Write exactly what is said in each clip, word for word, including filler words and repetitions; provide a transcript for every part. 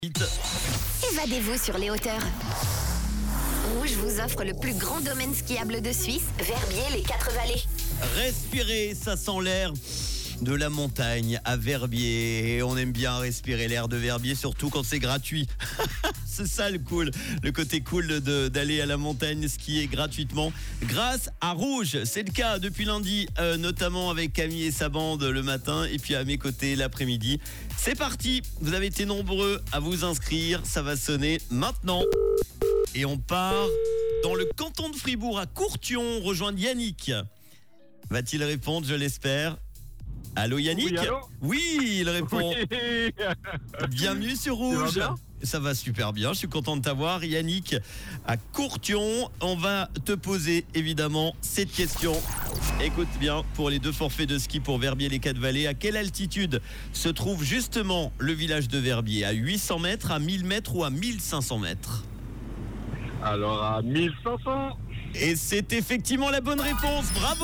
Évadez-vous sur les hauteurs. Rouge vous offre le plus grand domaine skiable de Suisse, Verbier les Quatre Vallées. Respirer, ça sent l'air de la montagne à Verbier. Et on aime bien respirer l'air de Verbier, surtout quand c'est gratuit. C'est ça le cool, le côté cool de, d'aller à la montagne skier gratuitement grâce à Rouge. C'est le cas depuis lundi, euh, notamment avec Camille et sa bande le matin et puis à mes côtés l'après-midi. C'est parti, vous avez été nombreux à vous inscrire, ça va sonner maintenant. Et on part dans le canton de Fribourg à Courtion, rejoindre Yannick. Va-t-il répondre, je l'espère? Allô Yannick? Oui, allô? Oui, il répond. Oui. Bienvenue sur Rouge. Ça va bien? Ça va super bien, je suis content de t'avoir Yannick à Courtion. On va te poser évidemment cette question. Écoute bien, pour les deux forfaits de ski pour Verbier les Quatre Vallées, à quelle altitude se trouve justement le village de Verbier? À huit cents mètres, à mille mètres ou à mille cinq cents mètres? Alors à mille cinq cents. Et c'est effectivement la bonne réponse, bravo!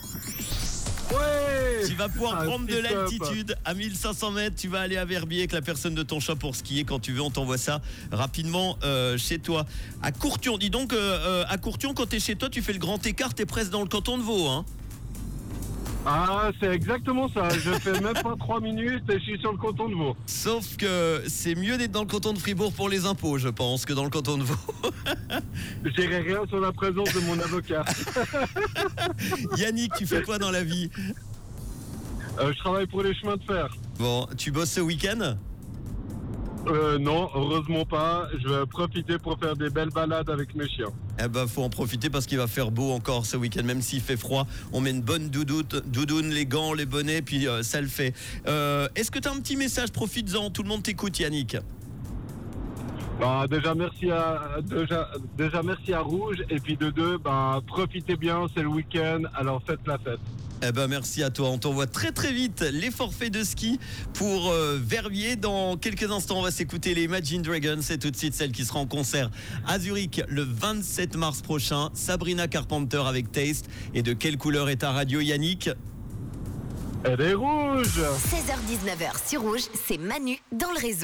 Ouais. Tu vas pouvoir Ah, prendre de c'est l'altitude top. à mille cinq cents mètres. Tu vas aller à Verbier avec la personne de ton choix pour skier quand tu veux. On t'envoie ça rapidement euh, chez toi. À Courtion, dis donc, euh, euh, à Courtion, quand t'es chez toi, tu fais le grand écart, t'es presque dans le canton de Vaud, hein? Ah, c'est exactement ça. Je fais même pas trois minutes et je suis sur le canton de Vaud. Sauf que c'est mieux d'être dans le canton de Fribourg pour les impôts, je pense, que dans le canton de Vaud. Je dirai rien sur la présence de mon avocat. Yannick, tu fais quoi dans la vie? Euh, je travaille pour les chemins de fer. Bon, tu bosses ce week-end? Euh, non, heureusement pas. Je vais profiter pour faire des belles balades avec mes chiens. Eh ben, faut en profiter parce qu'il va faire beau encore ce week-end, même s'il fait froid. On met une bonne doudoune, doudoune les gants, les bonnets, puis euh, ça le fait. Euh, est-ce que tu as un petit message? Profites-en, tout le monde t'écoute, Yannick. Bah, déjà merci à déjà, déjà merci à Rouge et puis de deux, bah profitez bien, c'est le week-end, alors faites la fête. Eh ben, merci à toi. On t'envoie très très vite les forfaits de ski pour euh, Verbier. Dans quelques instants, on va s'écouter les Imagine Dragons. C'est tout de suite celle qui sera en concert à Zurich le vingt-sept mars prochain. Sabrina Carpenter avec Taste. Et de quelle couleur est ta radio, Yannick? Elle est rouge. seize heures dix-neuf heures sur Rouge, c'est Manu dans le réseau.